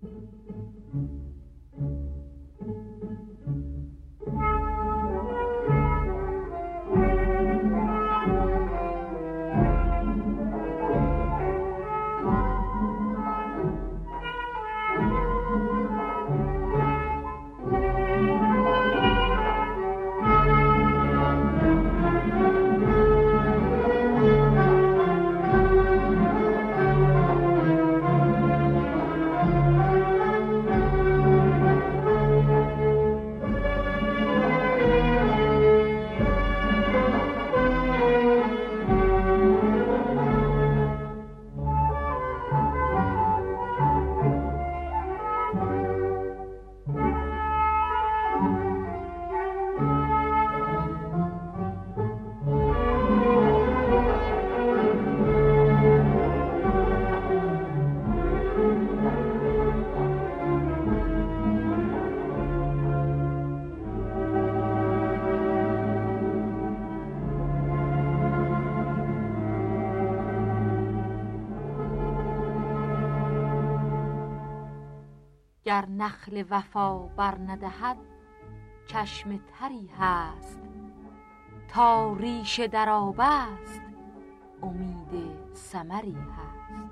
گر نخل وفا بر ندهد چشم تری هست، تا ریشه در آب است امید ثمری هست.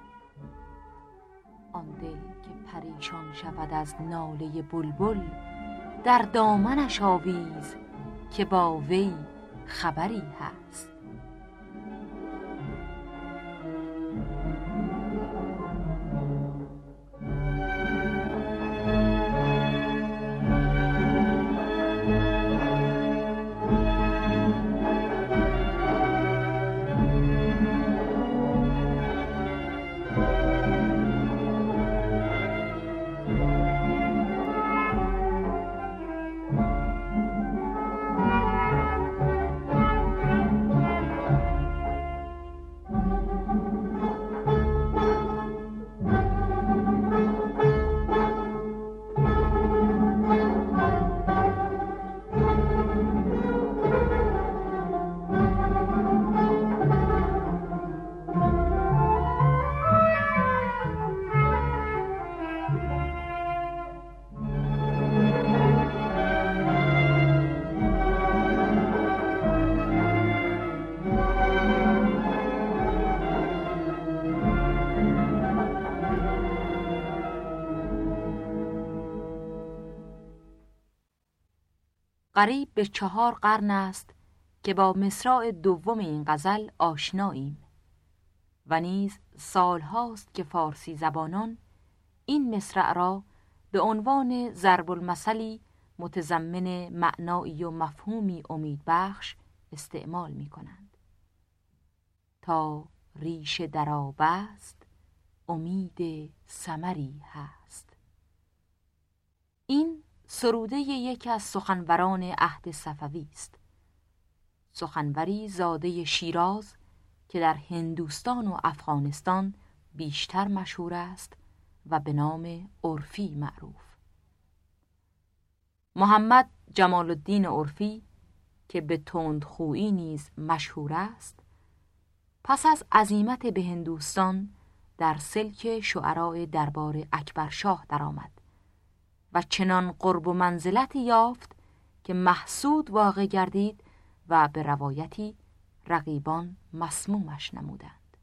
آن دل که پریشان شود از ناله بلبل، در دامنش آویز که با وی خبری هست. قریب به 4 قرن است که با مصرع دوم این غزل آشناییم و نیز سالهاست که فارسی زبانان این مصرع را به عنوان ضرب المثلی متضمن معنایی و مفهومی امیدبخش استعمال می کنند. تا ریشه در آب است امید ثمری هست. این سروده یکی از سخنوران عهد صفوی است. سخنوری زاده شیراز که در هندوستان و افغانستان بیشتر مشهور است و به نام عرفی معروف. محمد جمال الدین عرفی که به تندخویی نیز مشهور است، پس از عزیمت به هندوستان در سلک شعراء دربار اکبرشاه درآمد و چنان قرب و منزلتی یافت که محسود واقع گردید و به روایتی رقیبان مسمومش نمودند.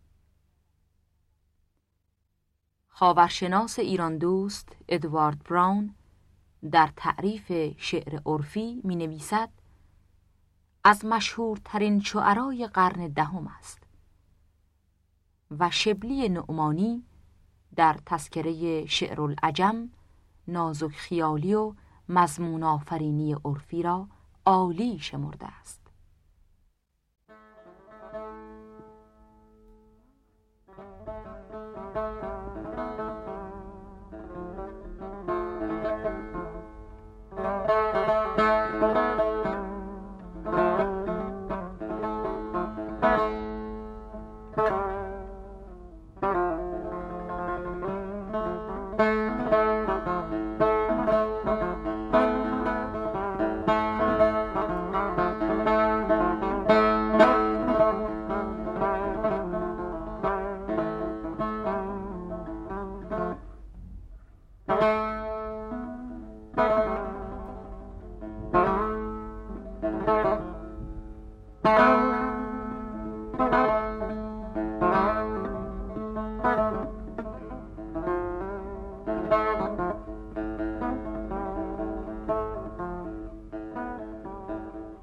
خاورشناس ایران دوست ادوارد براون در تعریف شعر عرفی می نویسد: از مشهورترین شعرای قرن 10 است. و شبلی نعمانی در تذکره شعر العجم نازک خیالی و مضمون آفرینی عرفی را عالی شمرده است.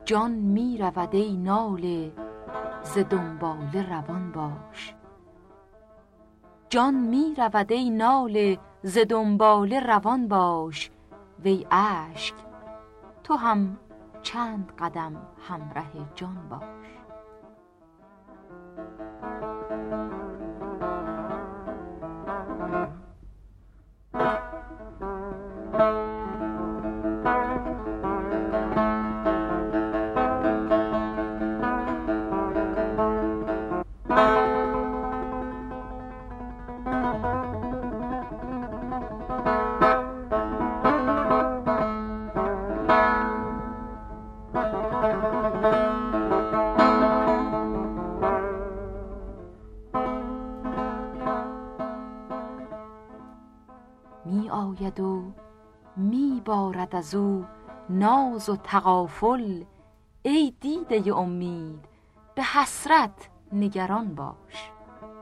جان می رود ای ناله ز دنباله روان باش. جان می رود ای ناله ز دنباله روان باش. وی اشک تو هم چند قدم همراه جان باش. می آید و می بارد از او ناز و تغافل. ای دیده امید به حسرت نگران باش.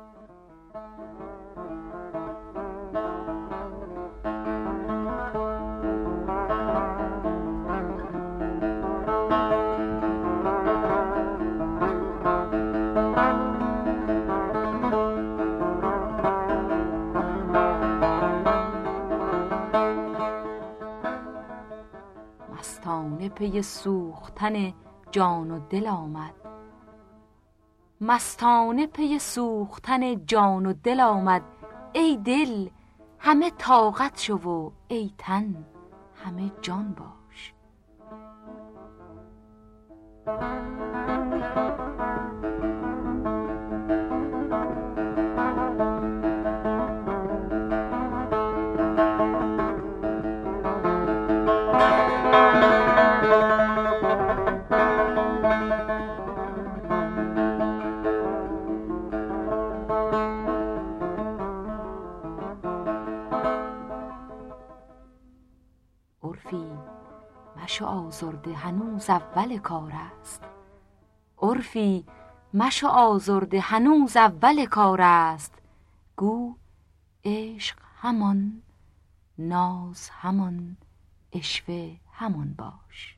مستانه پی سوختن جان و دل آمد. مستانه پی سوختن جان و دل آمد. ای دل همه طاقت شو و ای تن همه جان باش. عرفی مشو آزرده هنوز اول کار است. عرفی مشو آزرده هنوز اول کار است. گو عشق همان، ناز همان، عشوه همان باش.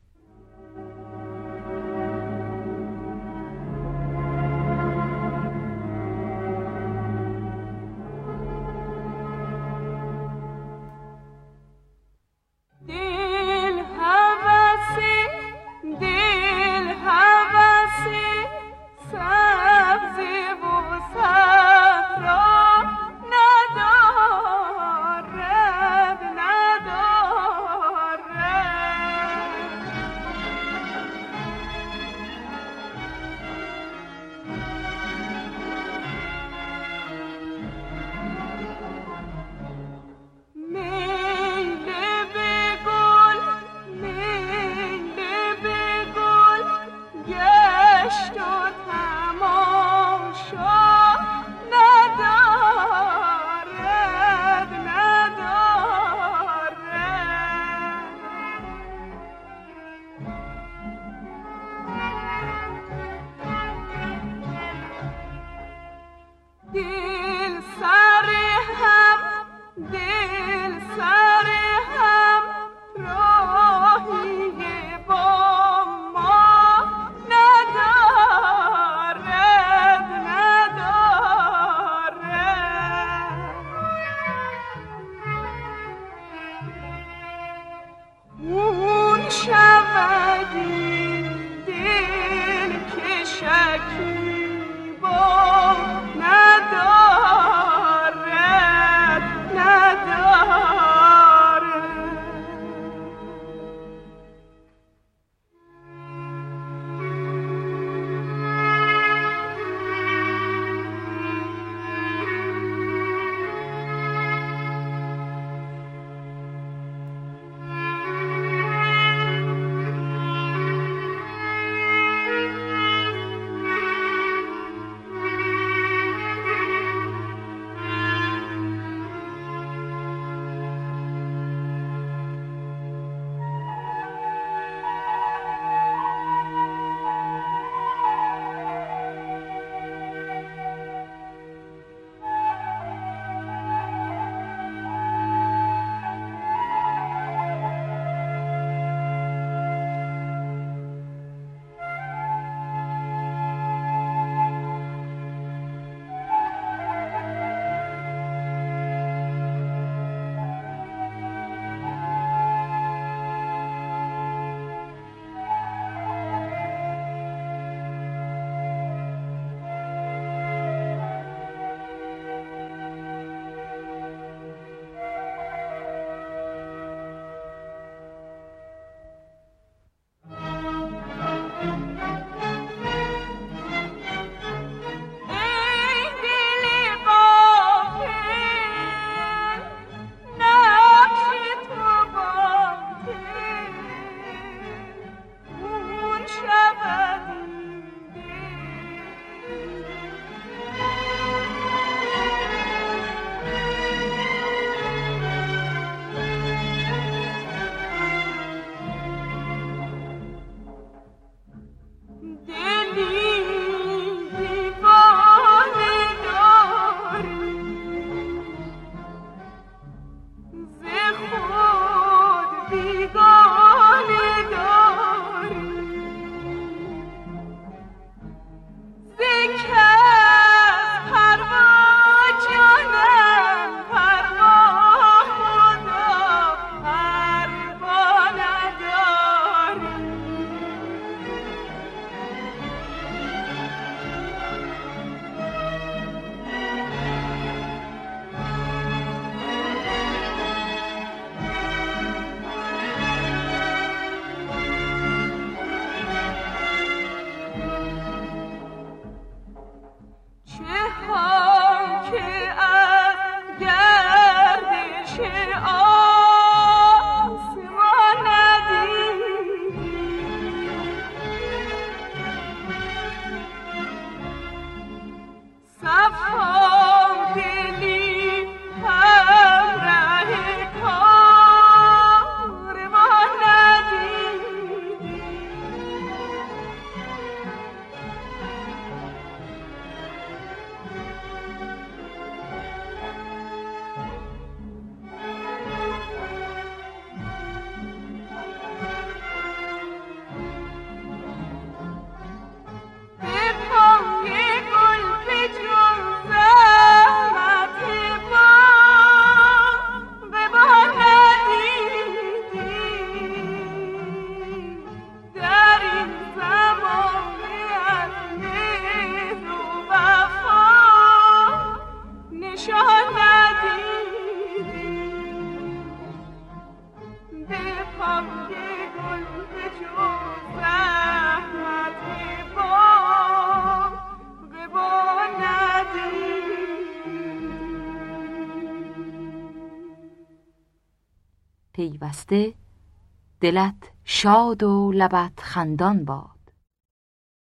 پیوسته دلت شاد و لبت خندان باد.